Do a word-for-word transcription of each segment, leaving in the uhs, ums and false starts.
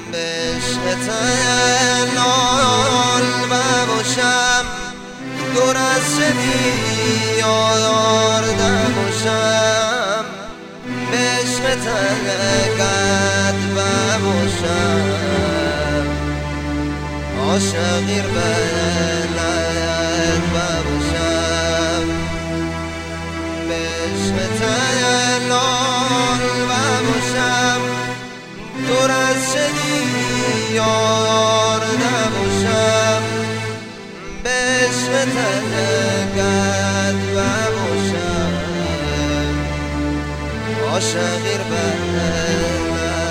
به عشق لال باشم، دور از شدی آردم باشم، به عشق قد باشم، عاشقی بلد باشم، به عشق لال باشم، دور از شدی یار نباشم، به عشق قد باشم، عاشقی بلد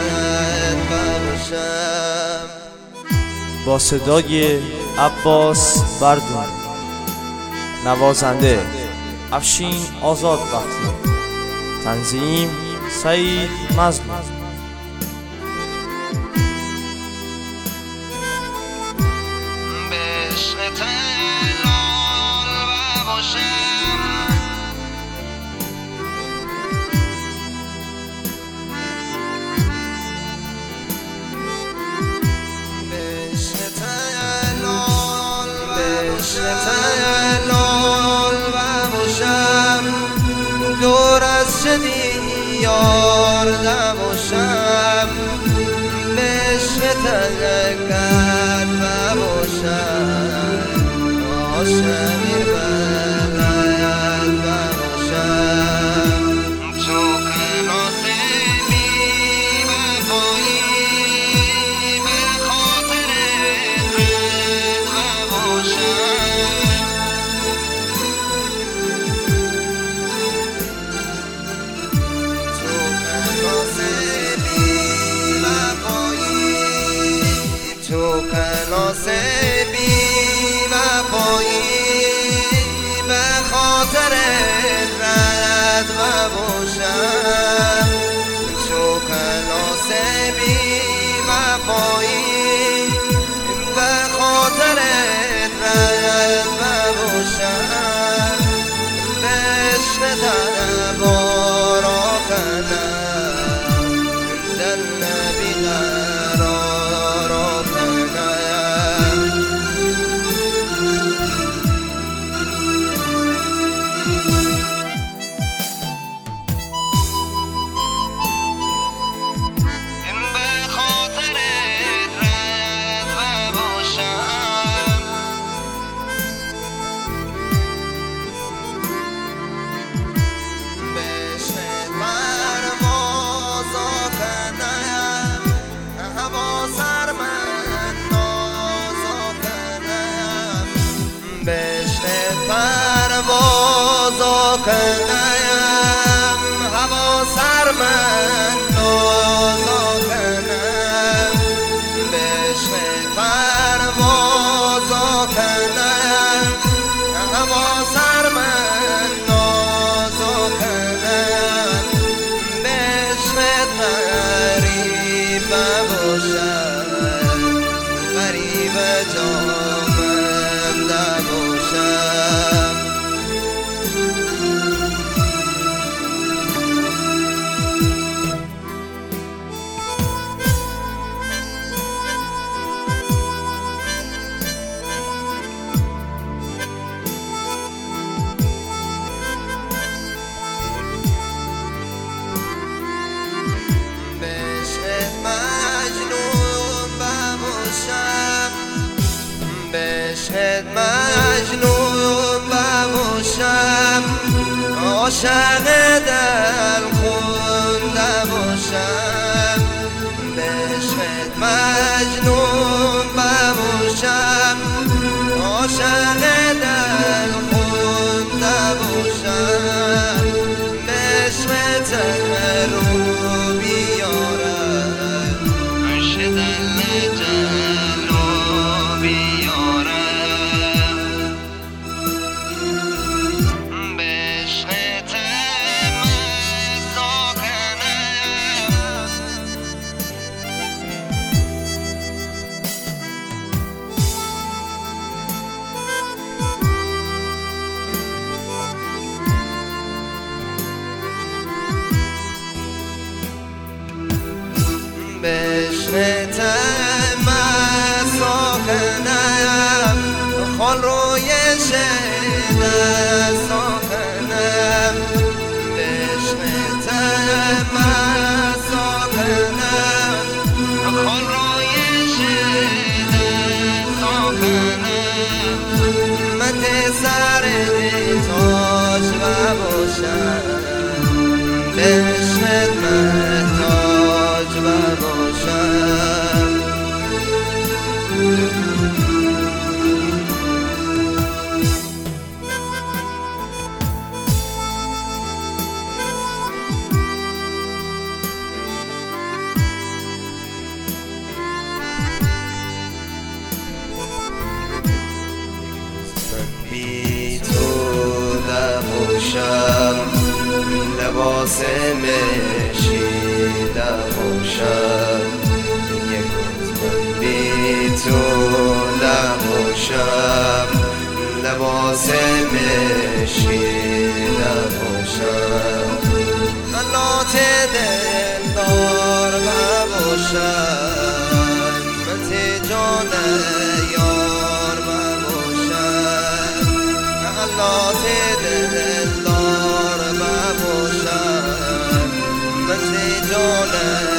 باشم. با صدای عباس بردون، نوازنده افشین آزادبختی، تنظیم سعید مظلوم. به عشق لال باشم، به عشق لال باشم، دور از شدی یار نباشم، به عشق قد باشم، عاشقی بلد باشم. تو خلاص بی وفایی، به خاطر رد باشم، تو خلاص بی وفایی، تو خلاص بی وفایی، به خاطر رد باشم، تو خلاص بی وفایی، به خاطر رد باشم، به عشق تبارا کنم، دل بی قرارا کنم. به خاطر رد باشم، به عشق پروازا کنم، هوا سر من نازا کنم، به عشق پروازا کنم، هوا سر من نازا کنم، به عشق پروازا کنم، هوا سر من نازا کنم، به عشق غریب باشم، غریب جامنده باشم. به عشق مجنون باشم، به عشق مجنون باشم، عاشق دل خونده باشم، به عشق مجنون باشم، عاشق دل خونده باشم، به عشق رو بیارم، عشق دل جلو بیارم، به عشق مزا کنم، به عشق ساکنم عشقت من ساکنم خال روی شده ساکنم من سر تاج و باشم عشقت من تاج و باشم بی تو نباشم لباس مشیده باشم یک روز من بی تو نباشم لباس مشیده باشم خلات دلدار باشم من جان یار باشم خلات دلدار باشم من جان